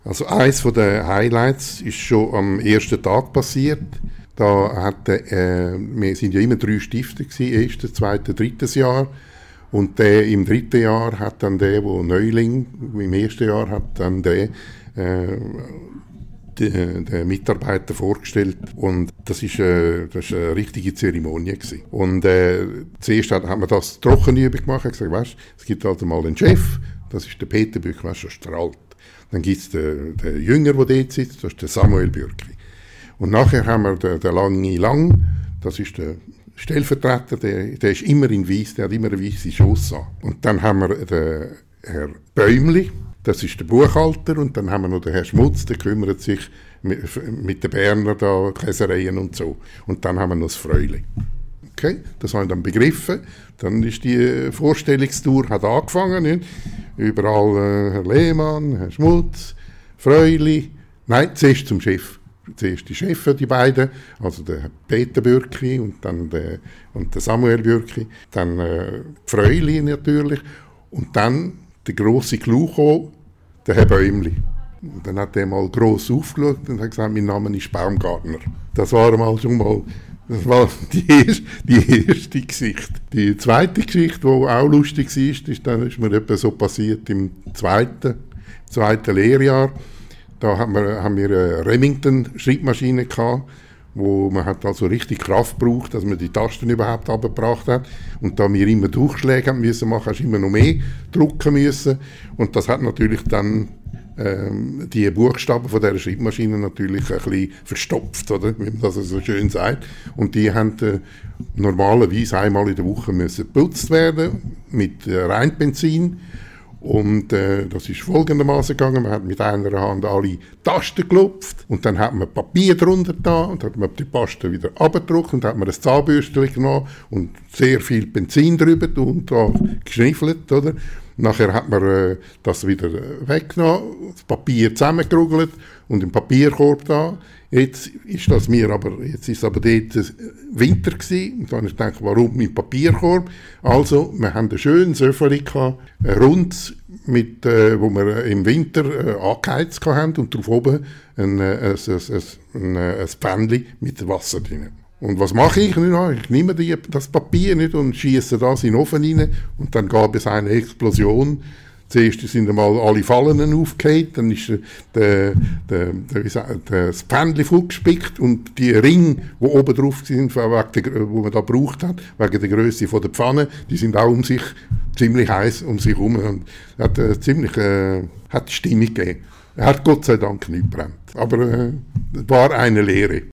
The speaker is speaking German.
Also eines der Highlights ist schon am ersten Tag passiert. Wir sind ja immer 3 Stifter gewesen, erstes, zweites, drittes Jahr. Und im dritten Jahr hat dann der Neuling, im ersten Jahr hat dann der Mitarbeiter vorgestellt. Und das ist eine richtige Zeremonie gewesen. Und zuerst hat man das Trockenübung gemacht, hat gesagt, weißt, es gibt also mal einen Chef, das ist der Peter Bürki, weißt, der strahlt. Dann gibt es den Jünger, der dort sitzt, das ist der Samuel Bürki. Und nachher haben wir den Langi Lang, das ist der Stellvertreter, der ist immer in Weiss, der hat immer eine weisse Chausse an. Und dann haben wir den Herr Bäumli, das ist der Buchhalter, und dann haben wir noch den Herr Schmutz, der kümmert sich mit den Berner da, Käsereien und so. Und dann haben wir noch das Fräuli. Okay, das haben wir dann begriffen. Dann ist die Vorstellungstour hat angefangen. Nicht? Überall Herr Lehmann, Herr Schmutz, Fräuli. Nein, zuerst zum Chef. Zuerst die Chefs, die beiden, also der Peter Bürki und dann der Samuel Bürki. Dann Fräuli natürlich. Und dann der grosse Clou, der Herr Bäumli. Und dann hat er mal gross aufgeschaut und hat gesagt, mein Name ist Baumgartner. Das war die erste Geschichte. Die zweite Geschichte, die auch lustig war, ist mir etwa so passiert im zweiten Lehrjahr. Da haben wir eine Remington-Schreibmaschine gehabt, wo man hat also richtig Kraft braucht, dass man die Tasten überhaupt runtergebracht hat. Und da wir immer Durchschläge haben müssen machen, hast du immer noch mehr drucken müssen. Und das hat natürlich dann die Buchstaben von dieser Schreibmaschine natürlich ein bisschen verstopft, oder? Wie man das so schön sagt. Und die haben normalerweise einmal in der Woche müssen geputzt werden mit Reinbenzin. Und das ist folgendermaßen gegangen: Man hat mit einer Hand alle Tasten geklopft und dann hat man Papier drunter da und hat man die Tasten wieder abgedruckt und hat man ein Zahnbürstchen genommen und sehr viel Benzin drüber und da geschniffelt, oder? Nachher hat man das wieder weggenommen, das Papier zusammengerugelt und im Papierkorb da. Jetzt ist es aber dort Winter gewesen. Und dann habe ich gedacht, warum mit Papierkorb? Also, wir haben einen schönen Söffeli gehabt, rund, wo wir im Winter angeheizt haben und drauf oben ein Pfännchen mit Wasser drin. Und was mache ich? Ich nehme das Papier nicht und schiesse das in den Ofen rein und dann gab es eine Explosion. Zuerst sind einmal alle Fallen aufgefallen, dann ist das Pfännchen vollgespickt und die Ringe, die oben drauf sind, wo man da gebraucht hat, wegen der Grösse der Pfanne, die sind auch ziemlich heiß um sich herum und hat Stimmung gegeben. Er hat Gott sei Dank nicht gebrannt. Aber war eine Lehre.